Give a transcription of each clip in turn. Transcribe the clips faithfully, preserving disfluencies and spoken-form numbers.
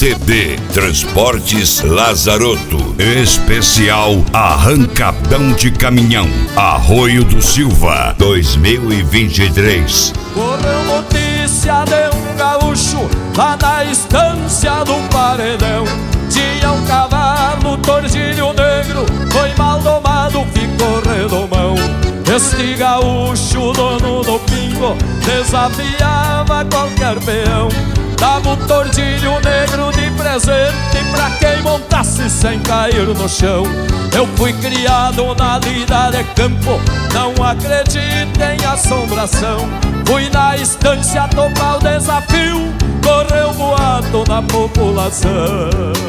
C D Transportes Lazaroto. Especial Arrancadão de Caminhão, Arroio do Silva, dois mil e vinte e três. Correu notícia de um gaúcho lá na estância do Paredão. Tinha um cavalo, tordilho negro, foi mal domado, ficou redomão. Este gaúcho, dono do pingo, desafiava qualquer peão. Dava um tordilho negro de presente pra quem montasse sem cair no chão. Eu fui criado na lida de campo, não acredito em assombração. Fui na estância topar o desafio, correu boato na população.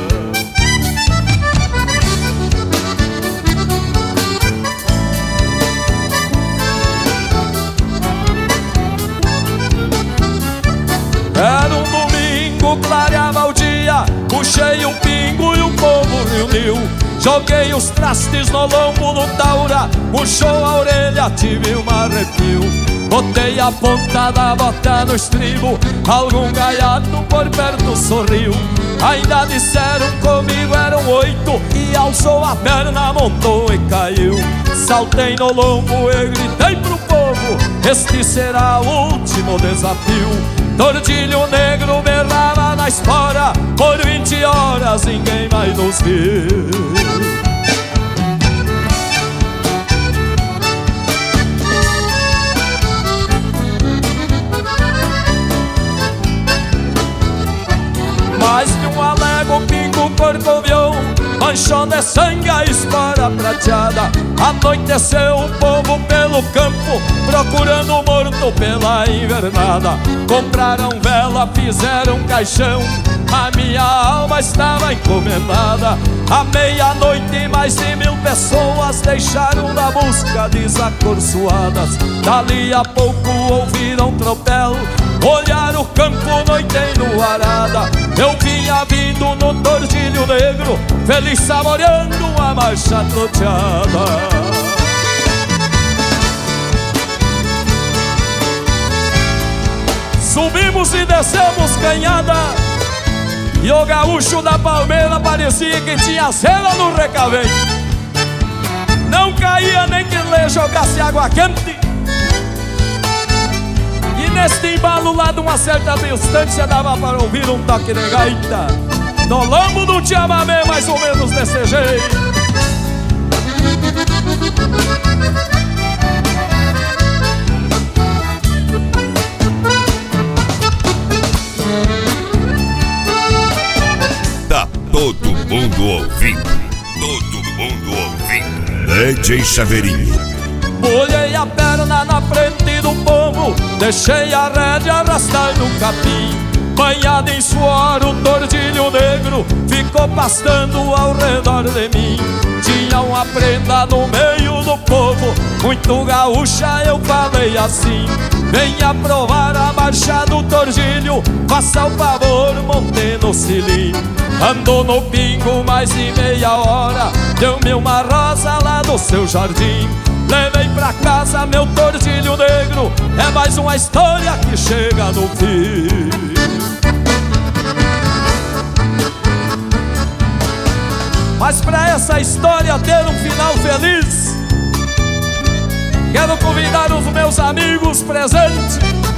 Era um domingo, clareava o dia, puxei um pingo e o povo reuniu. Joguei os trastes no lombo do taura, puxou a orelha, tive um arrepio. Botei a ponta da bota no estribo, algum gaiato por perto sorriu. Ainda disseram comigo eram oito, e alçou a perna, montou e caiu. Saltei no lombo e gritei pro povo, este será o último desafio. Tordilho negro berrava na espora, por vinte horas ninguém mais nos viu. Mais de um alego, pingo, corcovião, manchou de sangue a espora prateada. Anoiteceu o povo pelo campo, procurando o morto pela invernada. Compraram vela, fizeram caixão, a minha alma estava encomendada. À meia-noite mais de mil pessoas deixaram da busca desacorçoadas. Dali a pouco ouviram tropel, olhar o campo, noite enluarada. Eu vinha vindo no tordilho negro, feliz saboreando a marcha troteada. Subimos e descemos canhada, e o gaúcho da palmeira parecia que tinha cera no recaveio. Não caía nem que lhe jogasse água quente. E neste embalo lá de uma certa distância dava para ouvir um toque de gaita. No lombo do chamamé, mais ou menos desse jeito. Tá todo mundo ouvindo, todo mundo ouvindo. D J Chaveirinho. Molhei a perna na frente do povo, deixei a rédea arrastar no capim. Banhado em suor, o tordilho negro ficou pastando ao redor de mim. Tinha uma prenda no meio do povo, muito gaúcha, eu falei assim: venha provar a marcha do tordilho, faça o favor, monte no cilim. Andou no pingo mais de meia hora, deu-me uma rosa lá do seu jardim. Levei pra casa meu tordilho negro, é mais uma história que chega no fim. Mas pra essa história ter um final feliz, quero convidar os meus amigos presentes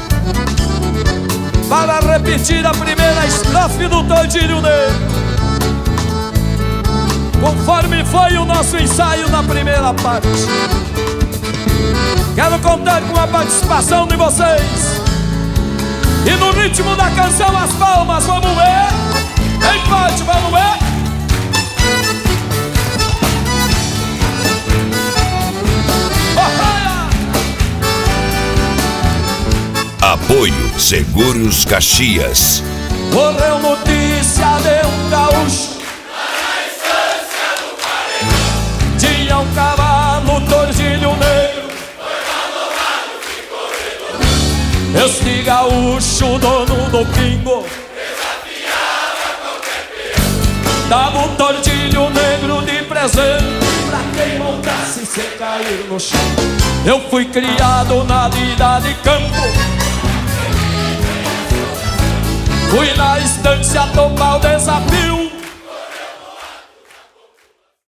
para repetir a primeira estrofe do tordilho negro, conforme foi o nosso ensaio na primeira parte. Quero contar com a participação de vocês, e no ritmo da canção as palmas, vamos ver? Bem forte, vamos ver? Apoio Seguros Caxias. Correu notícia de um gaúcho lá na estância do Paredão. Tinha um cavalo, tordilho negro, foi mal domado, ficou redomão. este gaúcho, dono do pingo, Desafiava qualquer peão. dava um tordilho negro de presente pra quem montasse sem cair no chão. Eu fui criado na lida de campo, Fui na estância topar o desafio.